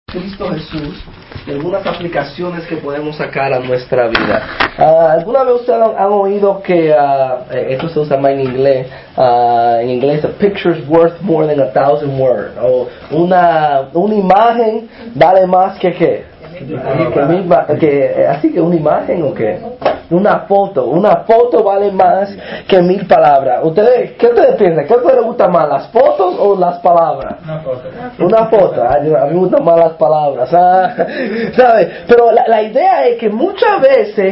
Cristo Jesús y algunas aplicaciones que podemos sacar a nuestra vida. ¿Alguna vez ustedes han oído que esto se usa más en inglés? En inglés, a picture's worth more than 1,000 words. O una imagen vale más que ¿qué? Así que una imagen o qué? Una foto vale más que 1,000 palabras. ¿Qué ustedes piensan? ¿Qué a ustedes les gusta más, las fotos o las palabras? Una foto. A mí me gustan más las palabras, ¿sabe? Pero la idea es que muchas veces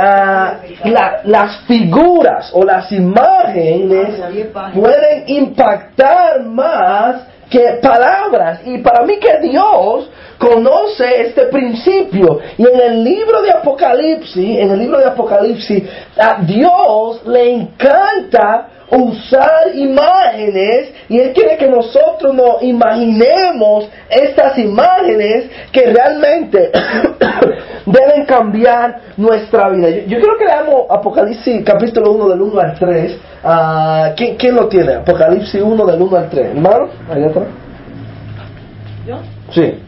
las figuras o las imágenes pueden impactar más que palabras. Y para mí que Dios conoce este principio, y en el libro de Apocalipsis, a Dios le encanta usar imágenes, y Él quiere que nosotros nos imaginemos estas imágenes que realmente deben cambiar nuestra vida. Yo creo que leamos Apocalipsis capítulo 1 del 1 al 3. ¿Quién lo tiene? Apocalipsis 1 del 1 al 3. ¿Hermano? ¿Allá atrás? ¿Yo? Sí.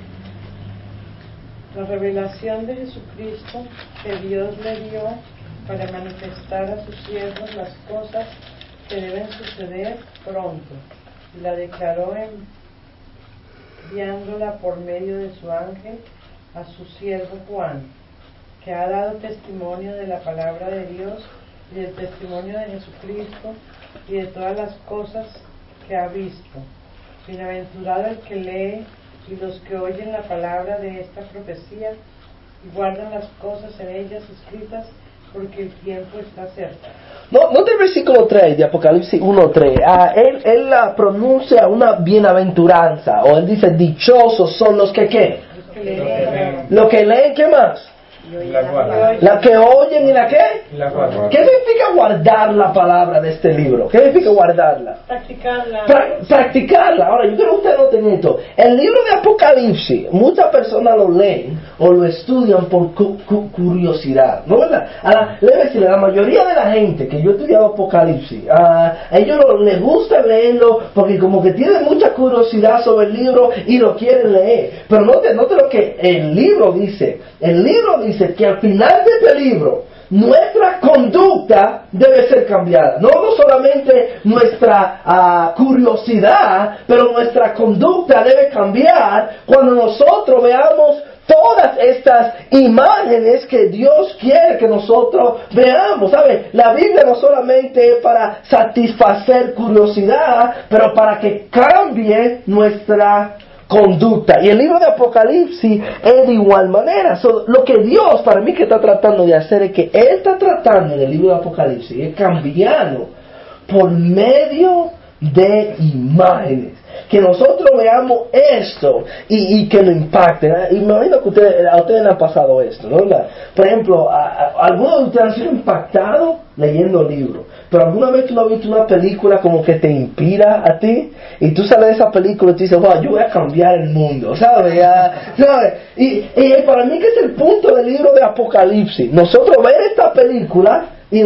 La revelación de Jesucristo que Dios le dio para manifestar a sus siervos las cosas que deben suceder pronto, y la declaró enviándola por medio de su ángel a su siervo Juan, que ha dado testimonio de la palabra de Dios y del testimonio de Jesucristo y de todas las cosas que ha visto. Bienaventurado el que lee y los que oyen la palabra de esta profecía y guardan las cosas en ellas escritas, porque el tiempo está cerca. No del versículo 3 de Apocalipsis 1:3. Él pronuncia una bienaventuranza, o él dice dichosos son los que ¿qué? Los que leen, ¿qué más? La que oyen y la que ¿qué significa guardar la palabra de este libro? ¿Qué significa guardarla? Practicarla. Ahora, yo creo que ustedes noten esto. El libro de Apocalipsis, muchas personas lo leen o lo estudian por curiosidad, ¿no verdad? La mayoría de la gente que yo he estudiado Apocalipsis, a ellos les gusta leerlo porque como que tienen mucha curiosidad sobre el libro y lo quieren leer. Pero note lo que el libro dice. El libro dice que al final de este libro nuestra conducta debe ser cambiada. No solamente nuestra curiosidad, pero nuestra conducta debe cambiar cuando nosotros veamos todas estas imágenes que Dios quiere que nosotros veamos. ¿Sabe? La Biblia no solamente es para satisfacer curiosidad, pero para que cambie nuestra conducta. Y el libro de Apocalipsis es de igual manera. Lo que Dios para mí que está tratando de hacer es que Él está tratando en el libro de Apocalipsis es cambiarlo por medio de imágenes. Que nosotros veamos esto y que nos impacte. Y me imagino que a ustedes les ha pasado esto, ¿no? Por ejemplo, algunos de ustedes han sido impactados leyendo libros. Pero alguna vez tú no has visto una película como que te inspira a ti y tú sales de esa película y tú dices, wow, yo voy a cambiar el mundo, ¿sabes? ¿Sabes? Y para mí que es el punto del libro de Apocalipsis. Nosotros ver esta película y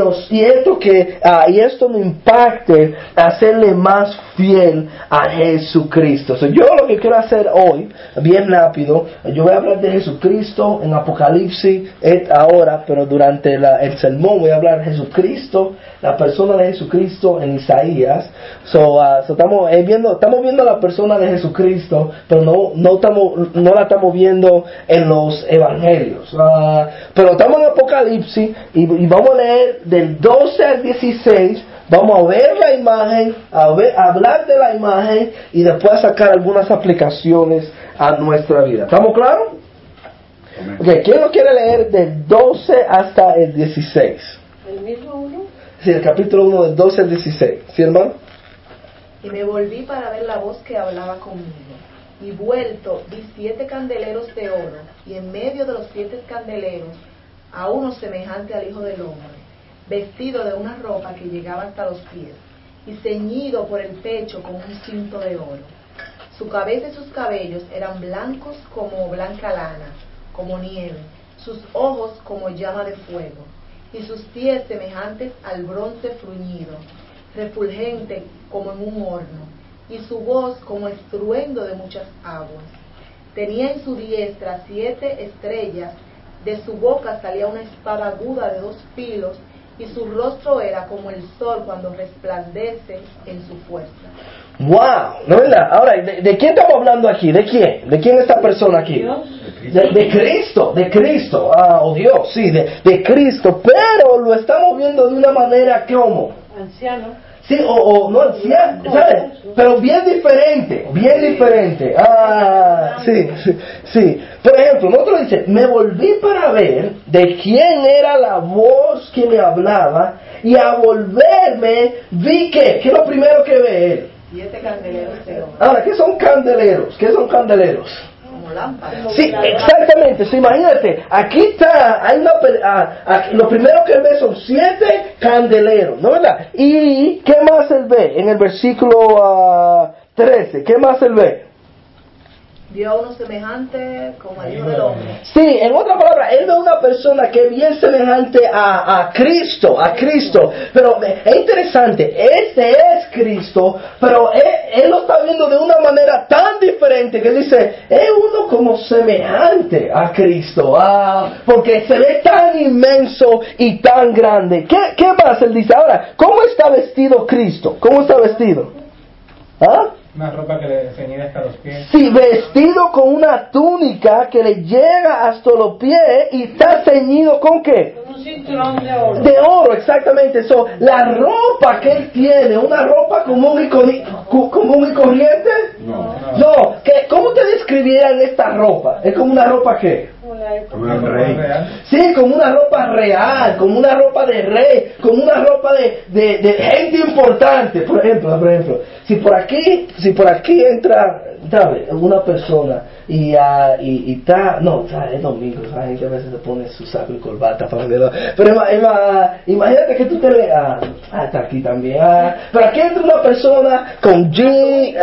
esto nos impacte a hacerle más fiel a Jesucristo. Yo lo que quiero hacer hoy, bien rápido, yo voy a hablar de Jesucristo en Apocalipsis ahora, pero durante el sermón voy a hablar de Jesucristo, la persona de Jesucristo en Isaías. Estamos viendo la persona de Jesucristo, pero no la estamos viendo en los evangelios. Pero estamos en Apocalipsis y vamos a leer del 12 al 16. Vamos a ver la imagen, a hablar de la imagen y después sacar algunas aplicaciones a nuestra vida. ¿Estamos claros? Okay, ¿quién lo quiere leer del 12 hasta el 16? ¿El mismo uno? Sí, el capítulo 1 del 12 al 16. ¿Sí, hermano? Y me volví para ver la voz que hablaba conmigo. Y vuelto vi 7 candeleros de oro, y en medio de los 7 candeleros a uno semejante al Hijo del Hombre, vestido de una ropa que llegaba hasta los pies, y ceñido por el pecho con un cinto de oro. Su cabeza y sus cabellos eran blancos como blanca lana, como nieve, sus ojos como llama de fuego, y sus pies semejantes al bronce fruñido, refulgente como en un horno, y su voz como estruendo de muchas aguas. Tenía en su diestra 7 estrellas, de su boca salía una espada aguda de 2 filos, y su rostro era como el sol cuando resplandece en su fuerza. ¡Wow! ¿No es verdad? Ahora, ¿de quién estamos hablando aquí? ¿De quién? ¿De quién es esta persona aquí? De Cristo, de Cristo. Oh Dios, sí, de Cristo. Pero lo estamos viendo de una manera como Anciano. sí, o no anciano, ¿sabes? Pero bien diferente, bien diferente. Sí. Por ejemplo, nosotros dice, me volví para ver de quién era la voz que me hablaba, y a volverme vi que, ¿qué es lo primero que ve él? 7 candeleros de oro. Ahora, ¿qué son candeleros? ¿Qué son candeleros? Como lámparas. Sí, exactamente. Sí, imagínate, aquí está, hay lo primero que él ve son 7 candeleros, ¿no verdad? ¿Y qué más él ve? En el versículo 13, ¿qué más él ve? Vio a uno semejante como al Hijo del Hombre. Sí, en otra palabra, él ve una persona que es bien semejante a Cristo, pero es interesante, este es Cristo, pero él lo está viendo de una manera tan diferente que dice, es uno como semejante a Cristo, porque se ve tan inmenso y tan grande. ¿Qué más él dice? Ahora, ¿cómo está vestido Cristo? ¿Cómo está vestido? Una ropa que le ceñida hasta los pies. Sí, vestido con una túnica que le llega hasta los pies y está ceñido ¿con qué? Con un cinturón de oro. De oro, exactamente. La ropa que él tiene, una ropa común y corriente. No. ¿Cómo te describieran esta ropa? ¿Es como una ropa qué? Como la época. Como un rey. Sí, como una ropa real, como una ropa de rey, como una ropa de gente importante. Por ejemplo, si por aquí entra, ¿sabes? Una persona y está, es domingo, la gente a veces se pone su saco y corbata para verlo. Pero imagínate que tú te leas, está aquí también, pero aquí entra una persona con jeans,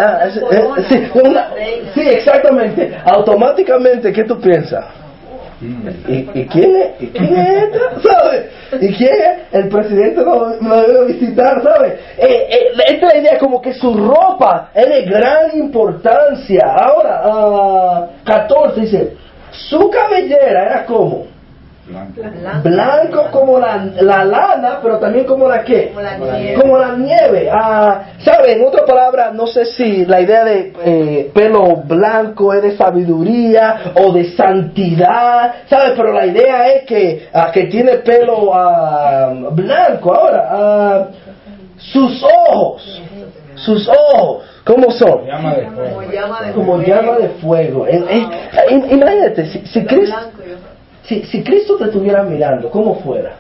sí, exactamente, automáticamente, ¿qué tú piensas? ¿Y quién es esta? ¿Sabes? ¿Y quién es? El presidente me debe visitar, ¿sabes? Esta es la idea, como que su ropa es de gran importancia. Ahora, 14 dice, su cabellera era como blanco como la lana, pero también como la ¿qué? Como la nieve. ¿Sabe? En otra palabra, no sé si la idea de pelo blanco es de sabiduría o de santidad, ¿sabe? Pero la idea es que tiene pelo blanco. Ahora, sus ojos, ¿cómo son? Como llama de fuego. Imagínate, si Cristo... Si Cristo te estuviera mirando, ¿cómo fuera?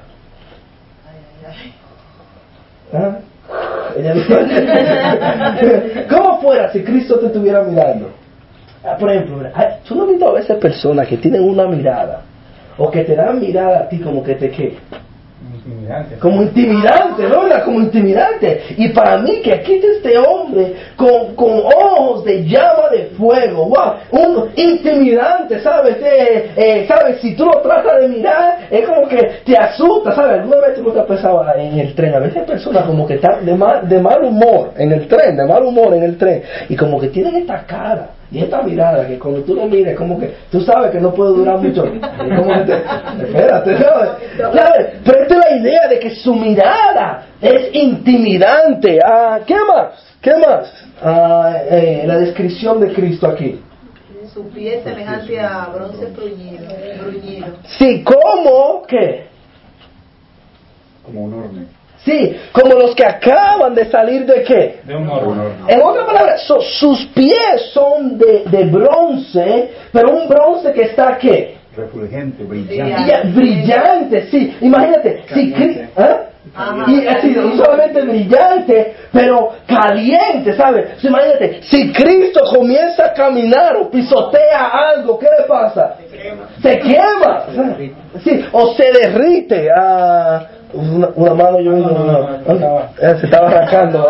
¿Cómo fuera si Cristo te estuviera mirando? Por ejemplo, tú no has visto a veces personas que tienen una mirada, o que te dan mirada a ti como que te ¿qué? Como intimidante, ¿no? Como intimidante. Y para mí que aquí está este hombre con ojos de llama de fuego, wow, un intimidante, ¿sabes? ¿Sabes? Si tú lo tratas de mirar, es como que te asusta, ¿sabes? Alguna vez tú no te has pensado en el tren, a veces hay personas como que están de mal humor en el tren, y como que tienen esta cara y esta mirada que cuando tú lo mires, como que tú sabes que no puede durar mucho. Como que espérate, ¿sabes? Pero esta es la idea de que su mirada es intimidante. ¿Qué más? La descripción de Cristo aquí. Su pie es semejante a bronce bruñido. Sí, ¿cómo? ¿Qué? Como un horno. Sí, como los que acaban de salir de ¿qué? De un horno. En otras palabras, sus pies son de bronce, pero un bronce que está ¿qué? Refulgente, brillante. Brillante, sí. Imagínate, y así, no solamente brillante, pero caliente, ¿sabes? Imagínate, si Cristo comienza a caminar o pisotea algo, ¿qué le pasa? Se quema. Sí, o se derrite. Una mano yo se estaba arrancando.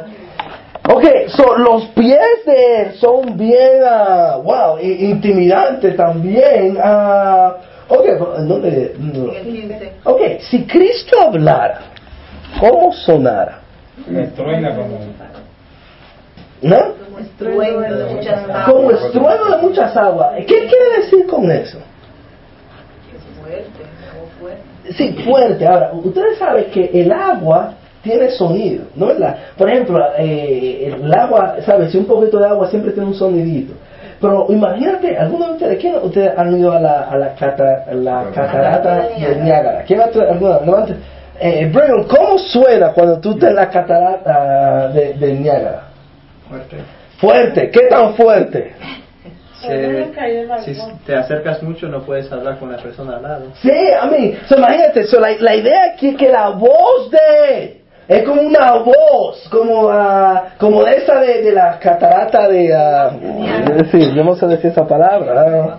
Los pies de él son bien, intimidantes también. ¿Dónde? Si Cristo hablara, ¿cómo sonara? Truena como... ¿No? Como estruendo de muchas aguas. Como estruendo de muchas aguas. ¿Qué quiere decir con eso? Es fuerte, o fuerte. Sí, fuerte. Ahora, ustedes saben que el agua tiene sonido, ¿no es verdad? Por ejemplo, el agua, ¿sabes? Si un poquito de agua siempre tiene un sonidito. Pero imagínate, algunos de ustedes, ¿quién ustedes han ido a la catarata de Niágara? ¿Quién alguna? Levante. Brian, ¿cómo suena cuando tú estás en la catarata de Niágara? Fuerte. Fuerte. ¿Qué tan fuerte? Si te acercas mucho no puedes hablar con la persona al lado. Sí, a mí. Imagínate, la idea aquí es que la voz de es como una voz, como de esa de la catarata de... sí, yo no sé decir esa palabra.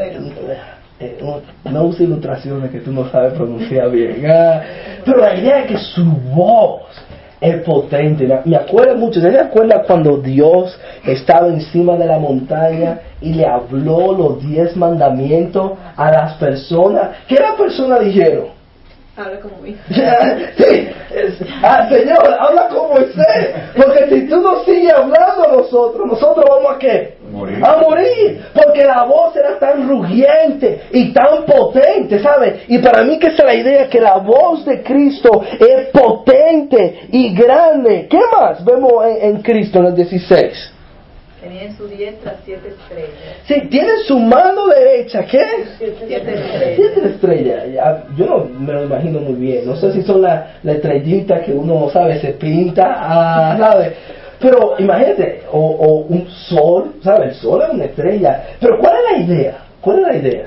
No usa ilustraciones que tú no sabes pronunciar bien. Pero la idea es que su voz es potente. Me acuerdo mucho, ¿se acuerda cuando Dios estaba encima de la montaña y le habló los 10 mandamientos a las personas? ¿Qué las personas dijeron? Habla como hijo. Sí. Señor, habla como usted. Porque si tú no sigues hablando a nosotros vamos a ¿qué? Morir. A morir. Porque la voz era tan rugiente y tan potente, ¿sabes? Y para mí que esa es la idea, que la voz de Cristo es potente y grande. ¿Qué más vemos en Cristo en el 16? Tenía en su diestra 7 estrellas. Sí, tiene su mano derecha, ¿qué? 7 estrellas. 7 estrellas. Yo no me lo imagino muy bien. No sé si son la estrellita que uno, ¿sabe? Se pinta, ¿sabe? Pero imagínate, o un sol, ¿sabe? El sol es una estrella. Pero ¿cuál es la idea? ¿Cuál es la idea?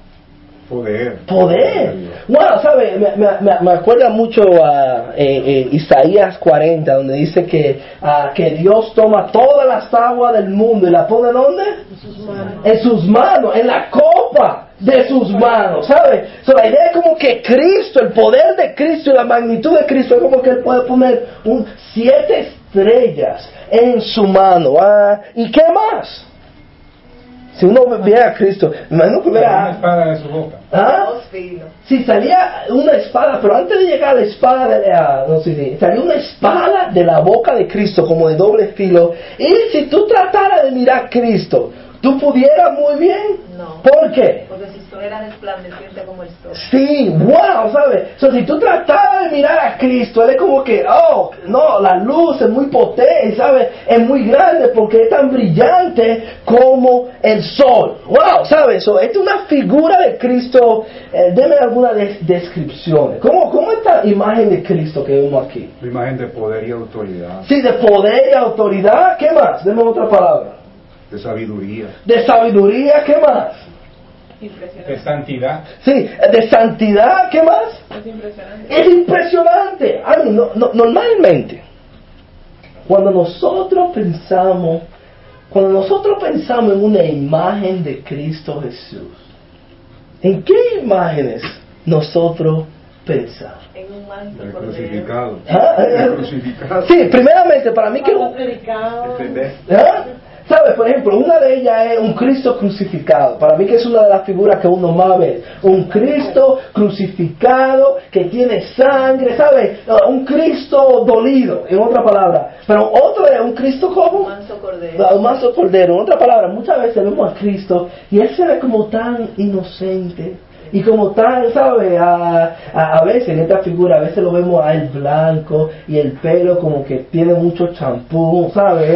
Poder. Wow, ¿sabe? Me acuerda mucho a Isaías 40, donde dice que Dios toma todas las aguas del mundo y la pone ¿dónde? En sus manos, en la copa de sus manos, ¿sabe? La idea es como que Cristo, el poder de Cristo y la magnitud de Cristo, es como que Él puede poner 7 estrellas en su mano. ¿Y qué más? Si uno viera a Cristo, me imagino que hubiera una espada de su boca. Dos filos. Si salía una espada, pero antes de llegar a la espada, salía una espada de la boca de Cristo, como de doble filo. Y si tú trataras de mirar a Cristo, ¿tú pudieras muy bien? No. ¿Por qué? Porque su sol era resplandeciente como el sol. Sí, wow, ¿sabes? Si tú tratabas de mirar a Cristo, Él es como que, no, la luz es muy potente, ¿sabes? Es muy grande porque es tan brillante como el sol. Wow, ¿sabes? Esta es una figura de Cristo. Deme algunas descripciones. ¿Cómo esta imagen de Cristo que vemos aquí? La imagen de poder y autoridad. Sí, de poder y autoridad. ¿Qué más? Deme otra palabra. De sabiduría. De sabiduría, ¿qué más? Impresionante. De santidad. Sí, de santidad, ¿qué más? Es impresionante. Es impresionante. Normalmente, cuando nosotros pensamos en una imagen de Cristo Jesús, ¿en qué imágenes nosotros pensamos? En un manto El cordero. crucificado. El crucificado. Sí, primeramente, para mí que... ¿Entendés? ¿Sabes? Por ejemplo, una de ellas es un Cristo crucificado. Para mí que es una de las figuras que uno más ve. Un Cristo crucificado que tiene sangre, ¿sabes? Un Cristo dolido, en otra palabra. Pero otro es un Cristo como... Un manso cordero. Un manso cordero. En otra palabra, muchas veces vemos a Cristo y Él se ve como tan inocente. Y como tal, ¿sabe? A veces en esta figura, a veces lo vemos a él blanco y el pelo como que tiene mucho champú, ¿sabe?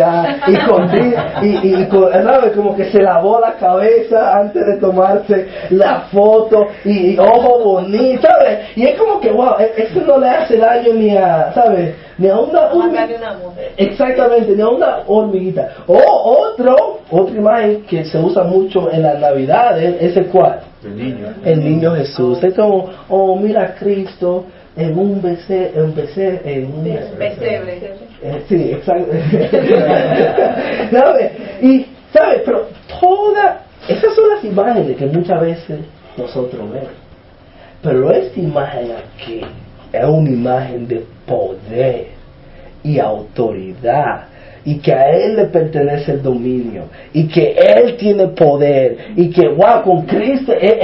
¿Sabe? Como que se lavó la cabeza antes de tomarse la foto y ojo bonito, ¿sabe? Y es como que, wow, esto no le hace daño ni a, ¿sabe? Ni a una exactamente, ni a una hormiguita. Otra imagen que se usa mucho en las navidades es el cual. El niño Jesús. Es como, mira a Cristo en un pesebre. Sí, exacto. ¿Sabe? Y, ¿sabe? Pero esas son las imágenes que muchas veces nosotros vemos. Pero esta imagen aquí es una imagen de poder y autoridad. Y que a Él le pertenece el dominio. Y que Él tiene poder. Y que, wow, con Cristo, este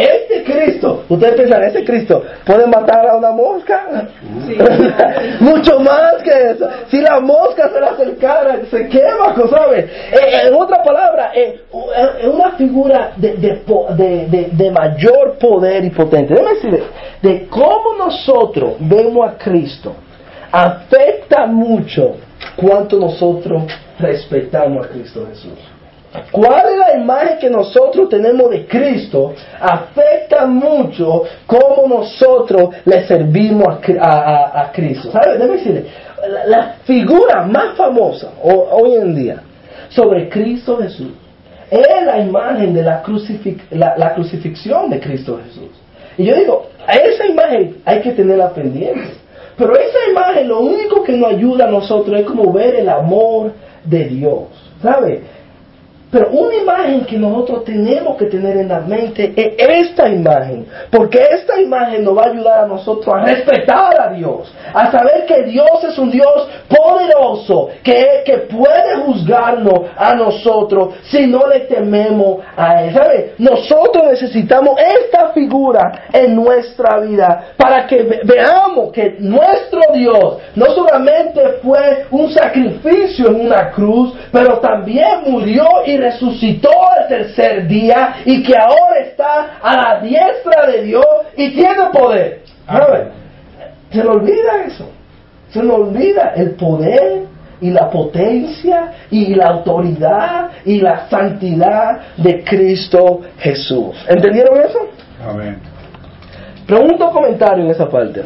Cristo, ustedes piensan, ese Cristo puede matar a una mosca. Sí. Mucho más que eso. Si la mosca se le acercara, se quema, ¿sabes? En otra palabra, es una figura de mayor poder y potente. Déjame decirle, de cómo nosotros vemos a Cristo, afecta mucho cuánto nosotros respetamos a Cristo Jesús. ¿Cuál es la imagen que nosotros tenemos de Cristo? Afecta mucho cómo nosotros le servimos a Cristo. ¿Sabes? Déjame decirle, la figura más famosa hoy en día sobre Cristo Jesús es la imagen de la crucifixión de Cristo Jesús. Y yo digo, a esa imagen hay que tenerla pendiente. Pero esa imagen lo único que nos ayuda a nosotros es como ver el amor de Dios. ¿Sabes? Pero una imagen que nosotros tenemos que tener en la mente es esta imagen, porque esta imagen nos va a ayudar a nosotros a respetar a Dios, a saber que Dios es un Dios poderoso, que puede juzgarnos a nosotros si no le tememos a Él. ¿Sabe? Nosotros necesitamos esta figura en nuestra vida para que veamos que nuestro Dios no solamente fue un sacrificio en una cruz, pero también murió y resucitó el tercer día y que ahora está a la diestra de Dios y tiene poder. ¿Sabe? Se le olvida eso. Se le olvida el poder y la potencia y la autoridad y la santidad de Cristo Jesús. ¿Entendieron eso? Amén. Pregunto comentario en esa parte.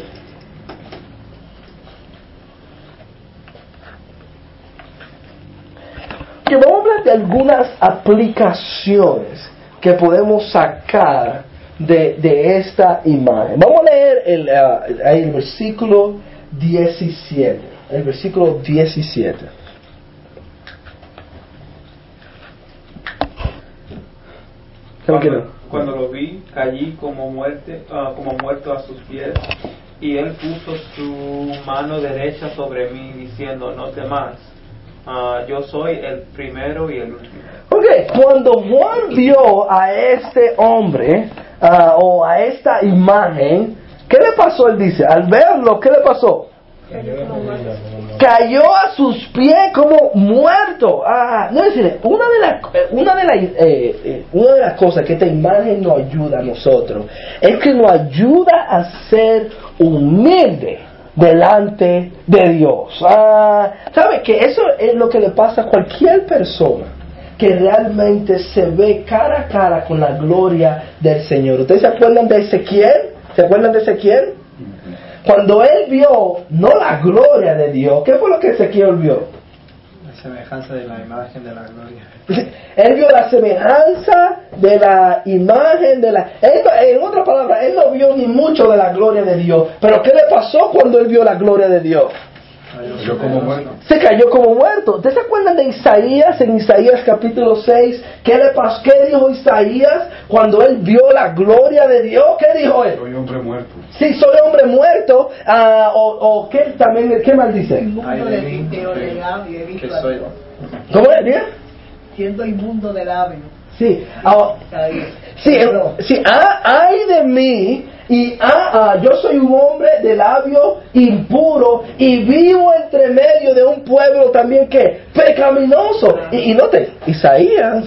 Que vamos a hablar de algunas aplicaciones que podemos sacar de esta imagen. Vamos a leer el versículo 17. El versículo 17. Cuando lo vi, caí como muerto a sus pies, y él puso su mano derecha sobre mí, diciendo: no temas, yo soy el primero y el último. Ok, cuando Juan vio a este hombre, o a esta imagen, ¿qué le pasó? Él dice, al verlo, ¿qué le pasó? Cayó a sus pies como muerto. No, es decir, una de las cosas que esta imagen nos ayuda a nosotros es que nos ayuda a ser humilde delante de Dios. ¿Sabe que eso es lo que le pasa a cualquier persona que realmente se ve cara a cara con la gloria del Señor? ¿Ustedes se acuerdan de Ezequiel? ¿Se acuerdan de Ezequiel? Cuando él vio, no la gloria de Dios, ¿qué fue lo que Ezequiel vio? La semejanza de la imagen de la gloria. Él vio la semejanza de la imagen de la... en otras palabras, él no vio ni mucho de la gloria de Dios. Pero ¿qué le pasó cuando él vio la gloria de Dios? Cayó como muerto. Se cayó como muerto. ¿Ustedes se acuerdan de Isaías, en Isaías capítulo 6? ¿Qué le pasó? ¿Qué dijo Isaías cuando él vio la gloria de Dios? ¿Qué dijo él? Soy hombre muerto. Sí, soy hombre muerto. O ¿qué también? ¿Qué mal dice? Inmundo de labio, he visto soy. ¿Cómo es? ¿Bien? siendo inmundo de labio. Sí, ay de mí, y yo soy un hombre de labio impuro y vivo entre medio de un pueblo también que pecaminoso. Y note, Isaías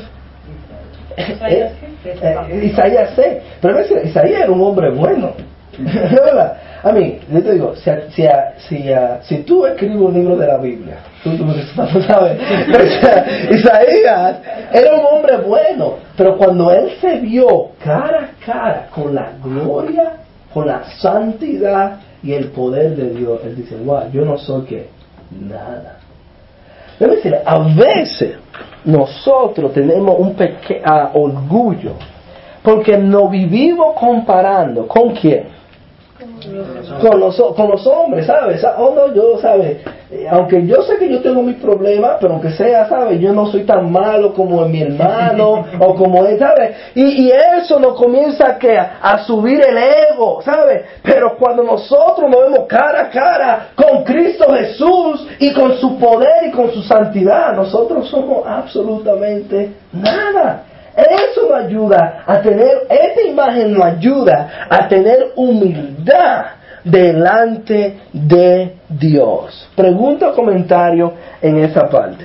6, pero Isaías era un hombre bueno. ¿Verdad? A mí, yo te digo, si tú escribes un libro de la Biblia, tú sabes, Isaías era un hombre bueno, pero cuando él se vio cara a cara con la gloria, con la santidad y el poder de Dios, él dice, wow, yo no soy que nada. Debe decir, a veces nosotros tenemos un pequeño orgullo, porque nos vivimos comparando, ¿con quién? Con los hombres, ¿sabes? ¿Sabes? Aunque yo sé que yo tengo mis problemas, pero aunque sea, ¿sabes? Yo no soy tan malo como mi hermano, o como él, ¿sabes? Y eso nos comienza a subir el ego, ¿sabes? Pero cuando nosotros nos vemos cara a cara con Cristo Jesús, y con su poder y con su santidad, nosotros somos absolutamente nada. Eso nos ayuda a tener, esta imagen nos ayuda a tener humildad delante de Dios. Pregunta o comentario en esa parte.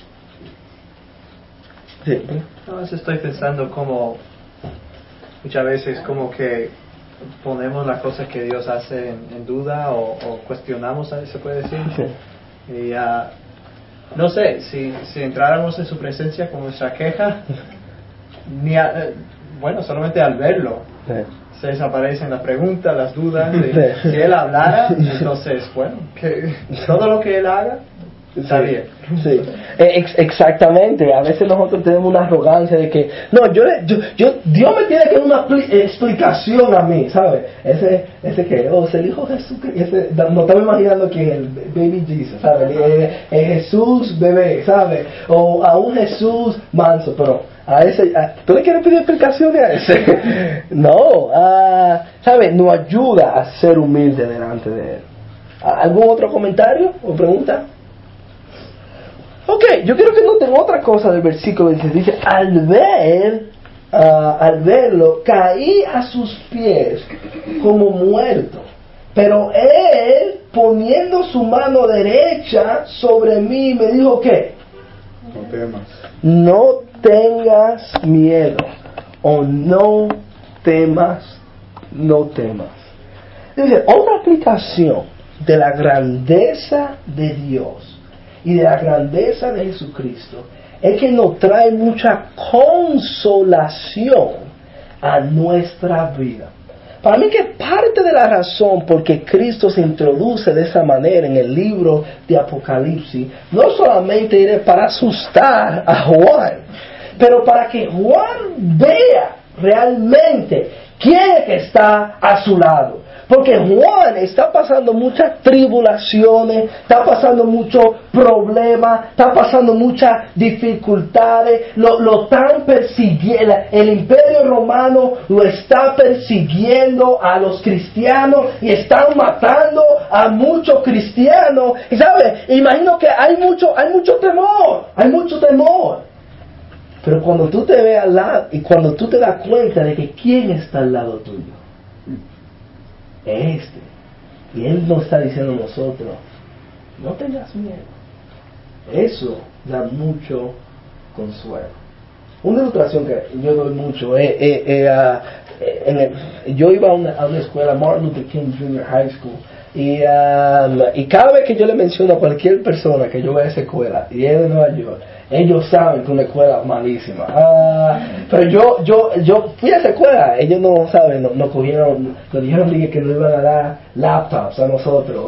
Sí. No, estoy pensando como muchas veces como que ponemos las cosas que Dios hace en duda o cuestionamos, se puede decir. Sí. Y no sé, si entráramos en su presencia con nuestra queja, bueno, solamente al verlo se desaparecen las preguntas, las dudas. Si Él hablara, entonces, bueno, que todo lo que Él haga está bien. Sí, exactamente. A veces nosotros tenemos una arrogancia de que no, Dios me tiene que dar una explicación a mí, ¿sabes? Ese que es el Hijo de Jesús, no estamos imaginando que el Baby Jesus, ¿sabes? El Jesús bebé, ¿sabes? O a un Jesús manso, pero a ese, ¿tú le quieres pedir explicaciones a ese? No, ¿sabes? Nos ayuda a ser humilde delante de Él. ¿Algún otro comentario o pregunta? Ok, yo quiero que noten otra cosa del versículo. Dice, al verlo, caí a sus pies como muerto. Pero Él, poniendo su mano derecha sobre mí, me dijo, ¿qué? No temas. No tengas miedo. O no temas, no temas. Dice, otra aplicación de la grandeza de Dios y de la grandeza de Jesucristo es que nos trae mucha consolación a nuestra vida. Para mí que parte de la razón por que Cristo se introduce de esa manera en el libro de Apocalipsis no solamente es para asustar a Juan, pero para que Juan vea realmente quién es que está a su lado. Porque Juan está pasando muchas tribulaciones, está pasando muchos problemas, está pasando muchas dificultades, lo están persiguiendo, el Imperio Romano lo está persiguiendo a los cristianos y están matando a muchos cristianos. Y ¿sabes? Imagino que hay mucho temor. Pero cuando tú te ves al lado y cuando tú te das cuenta de que quién está al lado tuyo, y Él nos está diciendo a nosotros, no tengas miedo. Eso da mucho consuelo. Una ilustración que yo doy mucho yo iba a una escuela, Martin Luther King Jr. High School, y cada vez que yo le menciono a cualquier persona que yo vea a esa escuela y es de Nueva York, ellos saben que es una escuela malísima. Pero yo fui a esa escuela, ellos no saben, nos dijeron que no iban a dar laptops a nosotros.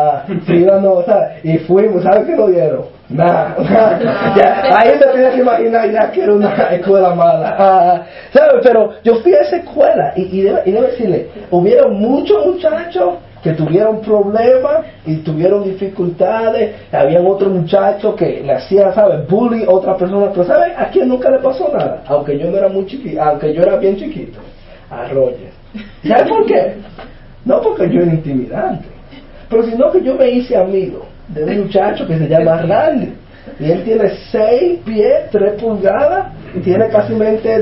Y fuimos, ¿saben qué nos dieron? Nada. Ya, ahí se tiene que imaginar ya que era una escuela mala. ¿Sabes? Pero yo fui a esa escuela y debo decirle, hubieron muchos muchachos que tuvieron problemas y tuvieron dificultades. Habían otros muchachos que le hacían, ¿sabes?, bullying a otras personas, pero ¿sabes? A quien nunca le pasó nada, aunque yo no era muy chiquito, aunque yo era bien chiquito, a Roger. ¿Sabes por qué? No porque yo era intimidante, pero sino que yo me hice amigo de un muchacho que se llama Randy, y él tiene 6 pies 3 pulgadas, tiene casi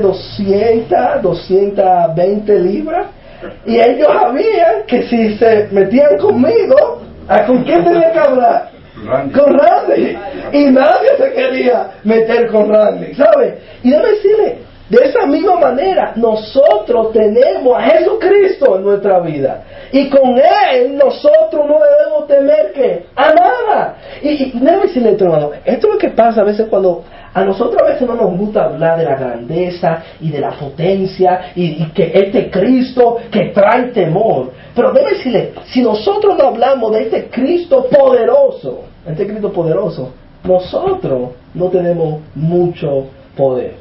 220 libras. Y ellos sabían que si se metían conmigo, ¿con quién tenía que hablar? Randy. Con Randy. Y nadie se quería meter con Randy, ¿sabes? Y déjame decirle, de esa misma manera, nosotros tenemos a Jesucristo en nuestra vida. Y con Él nosotros no debemos temer ¿qué? A nada. Y déjame decirle, hermano, esto es lo que pasa a veces cuando a nosotros a veces no nos gusta hablar de la grandeza y de la potencia y que este Cristo que trae temor. Pero déjame decirle, si nosotros no hablamos de este Cristo poderoso, nosotros no tenemos mucho poder.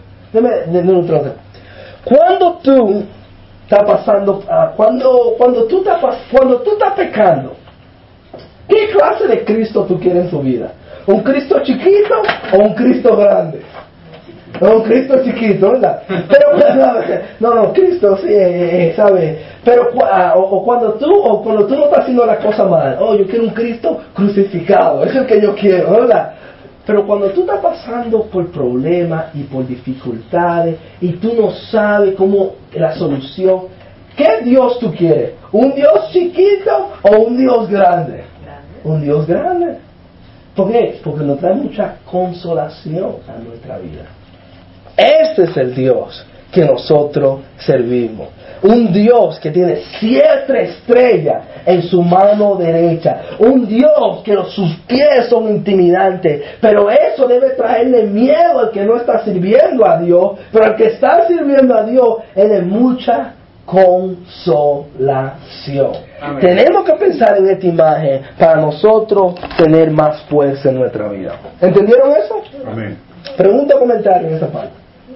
Cuando tú estás pasando, cuando tú estás pecando, ¿qué clase de Cristo tú quieres en tu vida? ¿Un Cristo chiquito o un Cristo grande? Un Cristo chiquito, ¿verdad? Pero no, Cristo sí, ¿sabes? Pero cuando tú no estás haciendo la cosa mal, yo quiero un Cristo crucificado, eso es el que yo quiero, ¿verdad? Pero cuando tú estás pasando por problemas y por dificultades y tú no sabes cómo la solución, ¿qué Dios tú quieres? ¿Un Dios chiquito o un Dios grande? Un Dios grande. ¿Por qué? Porque nos trae mucha consolación a nuestra vida. Este es el Dios que nosotros servimos. Un Dios que tiene 7 estrellas en su mano derecha. Un Dios que sus pies son intimidantes. Pero eso debe traerle miedo al que no está sirviendo a Dios. Pero al que está sirviendo a Dios, él es mucha consolación. Amén. Tenemos que pensar en esta imagen para nosotros tener más fuerza en nuestra vida. ¿Entendieron eso? Amén. Pregunta o comentario en esa parte.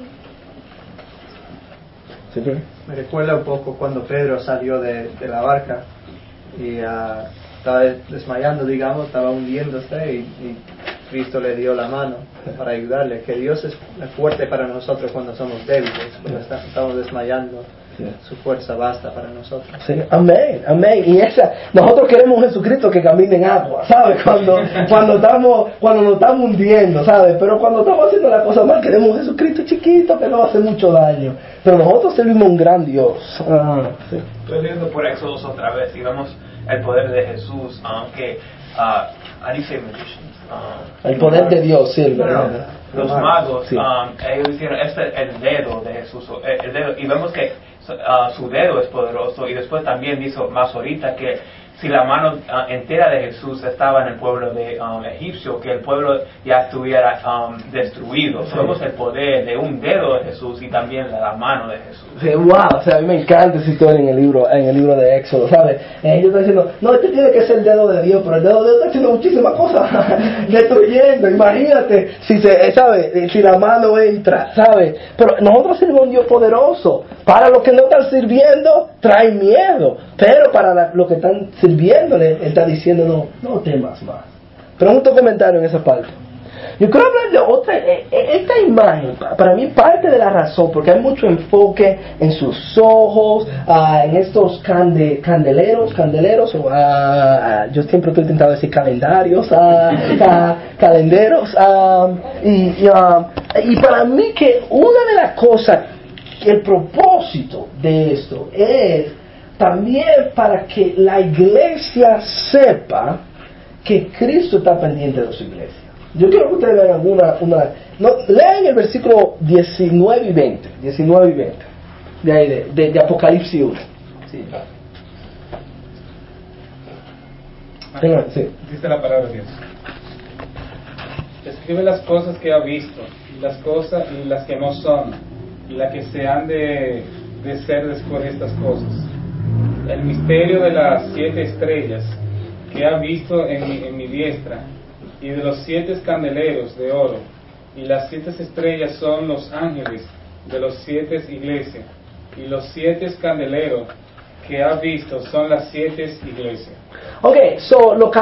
¿Sí? Me recuerda un poco cuando Pedro salió de la barca y estaba desmayando, digamos, estaba hundiéndose y Cristo le dio la mano para ayudarle. Que Dios es fuerte para nosotros cuando somos débiles, cuando estamos desmayando. Sí. Su fuerza basta para nosotros. Sí, amén, amén. Y nosotros queremos un Jesucristo que camine en agua, ¿sabes? Cuando nos estamos hundiendo, ¿sabes? Pero cuando estamos haciendo la cosa mal, queremos un Jesucristo chiquito que no va a hacer mucho daño. Pero nosotros servimos un gran Dios. Sí. Estoy leyendo por Éxodo otra vez y vemos el poder de Jesús, aunque el poder de Dios, sí, ¿verdad? Los magos, sí. Ellos hicieron el dedo de Jesús, el dedo, y vemos que su dedo es poderoso, y después también dice más ahorita que si la mano entera de Jesús estaba en el pueblo de egipcio, que el pueblo ya estuviera destruido. Sí. Vemos el poder de un dedo de Jesús y también de la mano de Jesús. Sí, wow, o sea, a mí me encanta esa historia en el libro de Éxodo, ¿sabes? Ellos están diciendo, no, este tiene que ser el dedo de Dios, pero el dedo de Dios está haciendo muchísimas cosas, destruyendo. Imagínate si si la mano entra, ¿sabes? Pero nosotros servimos a un Dios poderoso. Para los que no están sirviendo, trae miedo, pero para los que están sirviéndole, está diciendo no temas más. Pregunto comentario en esa parte. Yo quiero hablar de otra, esta imagen, para mí parte de la razón, porque hay mucho enfoque en sus ojos, en estos candeleros, yo siempre estoy intentando decir calendarios, calenderos, y para mí que una de las cosas, el propósito de esto es también para que la iglesia sepa que Cristo está pendiente de su iglesia. Yo quiero que ustedes vean lean el versículo 19 y 20 de ahí de Apocalipsis 1. Sí. Sí. Dice la palabra de Dios: escribe las cosas que ha visto, y las cosas y las que no son, y las que se han de ser después de estas cosas. El misterio de las 7 estrellas que ha visto en mi diestra, y de los 7 candeleros de oro, y las 7 estrellas son los ángeles de los 7 iglesias, y los 7 candeleros que ha visto son las 7 iglesias. Okay, so los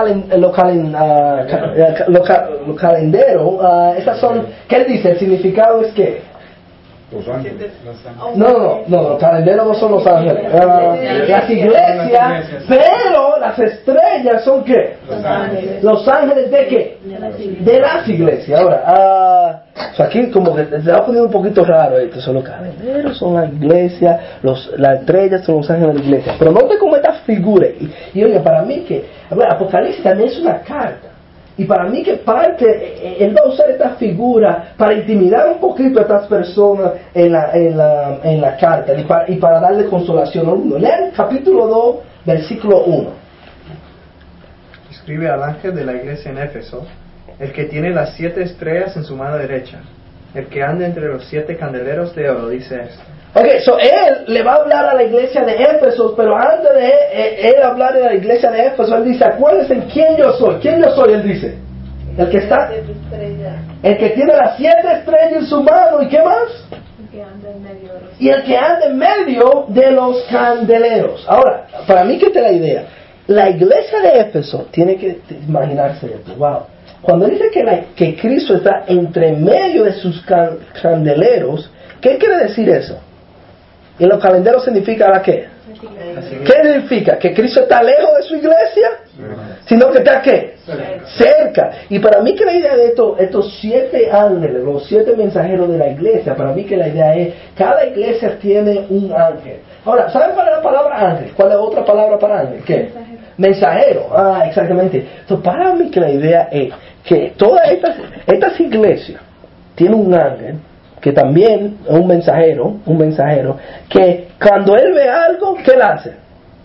calenderos, esas son, ¿qué él dice? El significado es que los ángeles. No, los calenderos no son los ángeles. Las iglesias, pero las estrellas son ¿qué? Los ángeles de qué? De las iglesias. Ahora, aquí como que se va poniendo un poquito raro esto. Son los calenderos, son las iglesias, las estrellas son los ángeles de la iglesia. Pero note cómo estas figuras. Y oiga, para mí que Apocalipsis también es una carta. Y para mí que él va a usar esta figura para intimidar un poquito a estas personas en la carta y para darle consolación al mundo. Lean capítulo 2, versículo 1. Escribe al ángel de la iglesia en Éfeso, el que tiene las 7 estrellas en su mano derecha, el que anda entre los 7 candeleros de oro, dice esto. Ok, so él le va a hablar a la iglesia de Éfeso, pero antes de él hablar de la iglesia de Éfeso, él dice, acuérdense quién yo soy. ¿Quién yo soy? Él dice. El que tiene las 7 estrellas en su mano, ¿y qué más? Y el que anda en medio de los candeleros. Ahora, para mí que te la idea, la iglesia de Éfeso tiene que imaginarse esto. Wow. Cuando dice que Cristo está entre medio de sus candeleros, ¿qué quiere decir eso? ¿Y los calenderos significa la qué? ¿Qué significa? ¿Que Cristo está lejos de su iglesia? sino que está ¿qué? Cerca. Y para mí que la idea de estos 7 ángeles, los 7 mensajeros de la iglesia, para mí que la idea es, cada iglesia tiene un ángel. Ahora, ¿saben cuál es la palabra ángel? ¿Cuál es otra palabra para ángel? ¿Qué? Mensajero. Exactamente. Entonces, para mí que la idea es que todas estas iglesias tienen un ángel, que también es un mensajero, que cuando él ve algo, ¿qué le hace?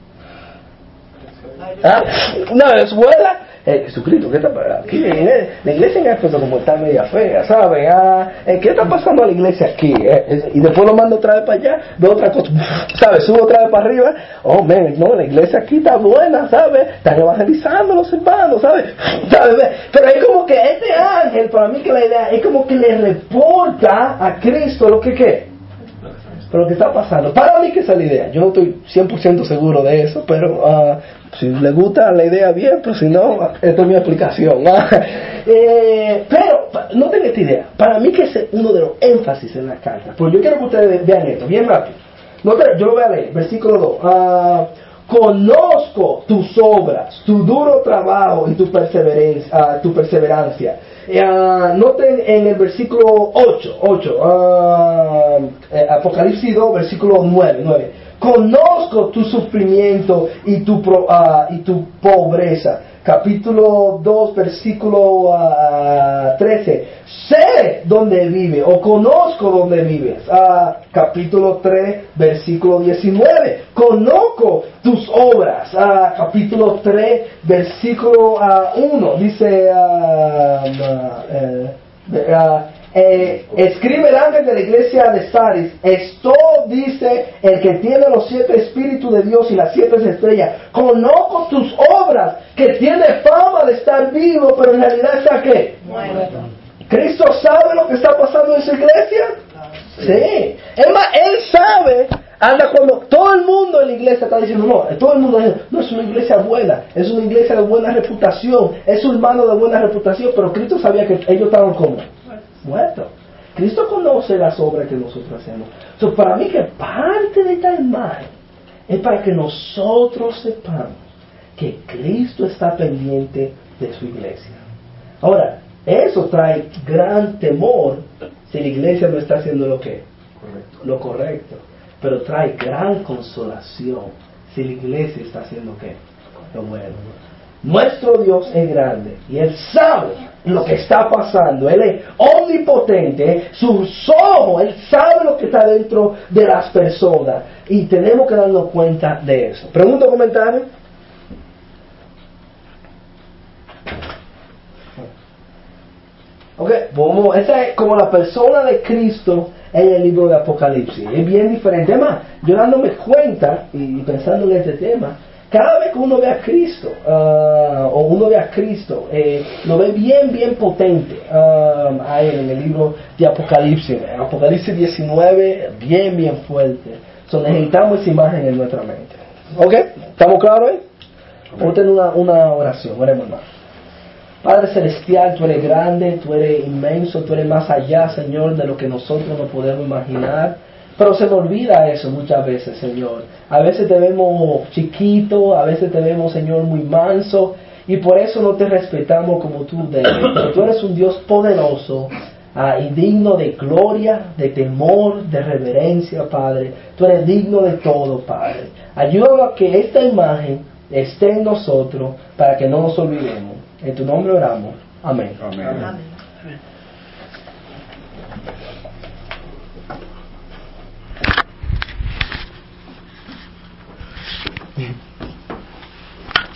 Una vez vuela, Jesucristo, ¿qué está pasando? Aquí, la iglesia en Éfeso como está media fea, ¿sabes? ¿Qué está pasando a la iglesia aquí? Y después lo mando otra vez para allá, ve otra cosa, ¿sabes? Subo otra vez para arriba, no, la iglesia aquí está buena, ¿sabes? Están evangelizando los hermanos, ¿sabes? Pero es como que este ángel, para mí que la idea es como que le reporta a Cristo lo que ¿qué? Pero lo que está pasando. Para mí que esa es la idea. Yo no estoy 100% seguro de eso, pero si le gusta la idea bien, pero si no, esta es mi explicación. Pero noten esta idea. Para mí que es uno de los énfasis en la carta. Pues yo quiero que ustedes vean esto, bien rápido. Yo lo voy a leer, versículo 2. Conozco tus obras, tu duro trabajo y tu perseverancia. Noten en el versículo 8, Apocalipsis 2, versículo 9. Conozco tu sufrimiento y tu pobreza. Capítulo 2, versículo 13. Sé dónde vive, o conozco dónde vives. Capítulo 3, versículo 19. Conozco tus obras. Capítulo 3, versículo 1. Dice... escribe el ángel de la iglesia de Sardis: esto dice el que tiene los 7 espíritus de Dios y las 7 estrellas. Conozco tus obras, que tiene fama de estar vivo, pero en realidad está ¿qué? Muerto. ¿Cristo sabe lo que está pasando en su iglesia? Sí. Es más, Él sabe. Anda, cuando todo el mundo en la iglesia está diciendo, todo el mundo dice, no, es una iglesia buena, es una iglesia de buena reputación, es un hermano de buena reputación, pero Cristo sabía que ellos estaban como muertos. Cristo conoce las obras que nosotros hacemos. Entonces, para mí que parte de esta imagen es para que nosotros sepamos que Cristo está pendiente de su iglesia. Ahora, eso trae gran temor si la iglesia no está haciendo lo correcto. Pero trae gran consolación si la iglesia está haciendo lo bueno. Nuestro Dios es grande y Él sabe lo que está pasando. Él es omnipotente. Sus ojos, Él sabe lo que está dentro de las personas. Y tenemos que darnos cuenta de eso. Pregunta o comentario. Ok, esa es como la persona de Cristo en el libro de Apocalipsis. Es bien diferente. Además, yo dándome cuenta y pensando en este tema, cada vez que uno ve a Cristo, lo ve bien potente a Él en el libro de Apocalipsis. Apocalipsis 19, bien fuerte. Necesitamos esa imagen en nuestra mente. ¿Ok? ¿Estamos claros ahí? Vamos a tener una oración. Oremos, hermano. Padre Celestial, Tú eres grande, Tú eres inmenso, Tú eres más allá, Señor, de lo que nosotros no podemos imaginar. Pero se nos olvida eso muchas veces, Señor. A veces te vemos chiquito, a veces te vemos, Señor, muy manso, y por eso no te respetamos como Tú debes. Pero Tú eres un Dios poderoso y digno de gloria, de temor, de reverencia, Padre. Tú eres digno de todo, Padre. Ayúdanos a que esta imagen esté en nosotros para que no nos olvidemos. En Tu nombre oramos. Amén. Amén. Amén.